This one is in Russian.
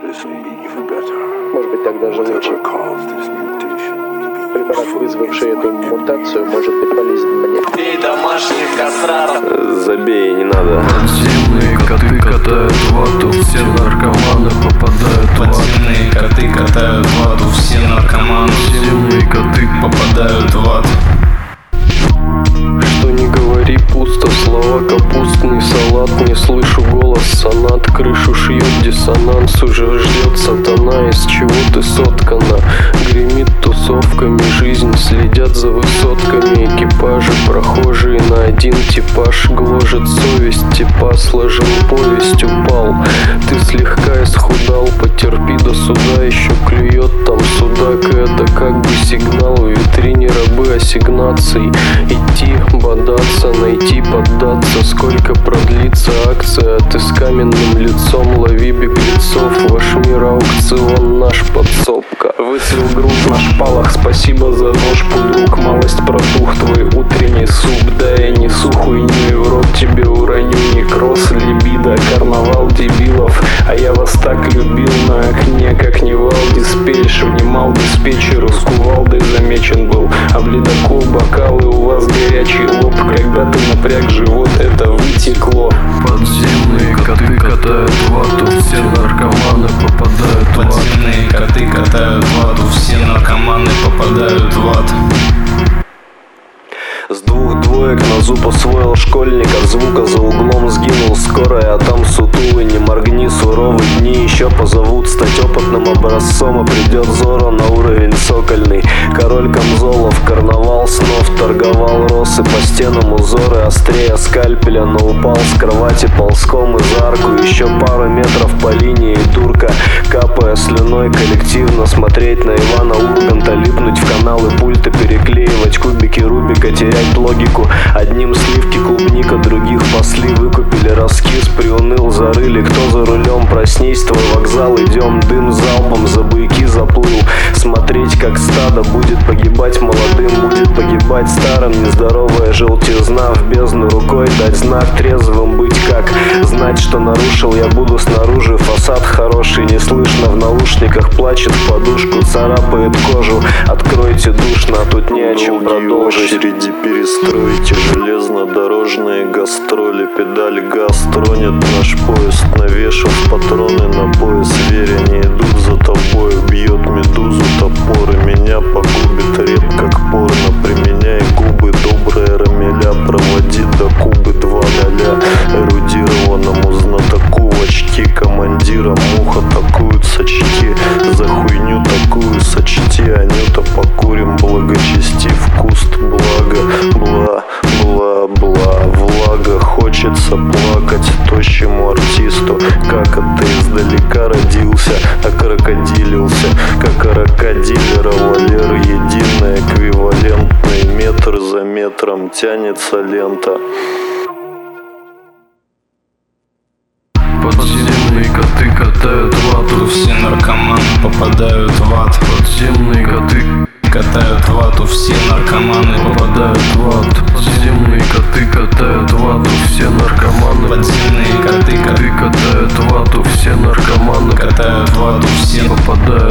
Может быть, так даже лучше. Препарат, вызвавший эту мутацию, может быть полезен мне. Бей домашних кастратов. Забей, не надо. Подземные коты катают вату, все наркоманы попадают в ад. Подземные коты катают вату, все наркоманы. Подземные коты попадают в ад. Что не говори, пусто, слова капустный салат. Не слышу голос сонат, крышу шьет диссонанс. Уже ждет сатана, из чего ты соткана. Гремит тусовками жизнь, следят за высотками. Экипажи, прохожие на один типаж. Гложет совесть, типа сложил повесть, упал. Ты слегка исхудал, потерпи до суда. Еще клюет там судак, это как бы сигнал. В витрине рабы ассигнаций. Идти, бодаться, найти, поддаться. Сколько продлится акция, ты с каменным лицом. Лови беглецов, ваш мир аукцион, наш подсобка. Выцвел груз на шпалах, спасибо за нож, подруг. Малость протух твой утренний суп. Да я несу хуйню и в рот тебе уроню. Некроз, либидо, карнавал дебилов. А я вас так любил на окне, как не Валдиспельш. Внимал диспетчеру, с кувалдой замечен был. А в ледокол бокалы, у вас горячий лоб. Когда ты напряг живот, это вытекло. Подземные коты катают вату, все наркоманы попадают в ад. Подземные коты катают вату, все наркоманы попадают в ад. С двух двоек на зуб освоил школьник. От звука за углом сгинул скорая, а там сутулый. Не моргни, суровые дни еще позовут стать опытным образцом. И придет Зора на уровень сокольный. Король камзолов, карнавал снов. Торговал росы по стенам узоры острее скальпеля. Но упал с кровати ползком из арку. Еще пару метров по линии дурка. Капая слюной коллективно смотреть на Ивана Урганта. Липнуть в каналы пульта, переклеивать кубики Рубика. Терять логику. Одним сливки клубника, других пасли. Выкупили раскис, приуныл, зарыли. Кто за рулем, проснись, твой вокзал. Идем, дым залпом, за буйки заплыл. Смотреть, как стадо будет погибать молодым, будет погибать старым. Нездоровая желтизна, в бездну рукой дать знак. Трезвым быть как? Знать, что нарушил, я буду снаружи. Фасад хороший, не слышно в наушниках. Плачет в подушку, царапает кожу. Откройте душно, а тут не о чем продолжить. очереди перестройте железнодорожные гастроли. Педаль газ тронет наш поезд, навешав патроны на пояс. Веря, не идут за тобой, бьет медузу топоры. Меня погубит реп, как порно. Применяй губы, добрая рамеля. Проводи до Кубы 2:0. Эрудированному знатоку в очки командира мух атакуют сочки. За хуйню такую сочти, Анюта, покурим, благочестив куст. Благо, бла-бла-бла, влага. Хочется плакать тощему артисту. Как это издалека родился, окрокодилился. Как крокодилера Валера, единый, эквивалентный. Метр за метром тянется лента. Подземные коты катают вату, все наркоманы попадают в ад. Подземные коты катают вату, все наркоманы попадают в ад. Подземные коты катают вату, все наркоманы. Подземные коты катают вату, все наркоманы катают вату, все попадают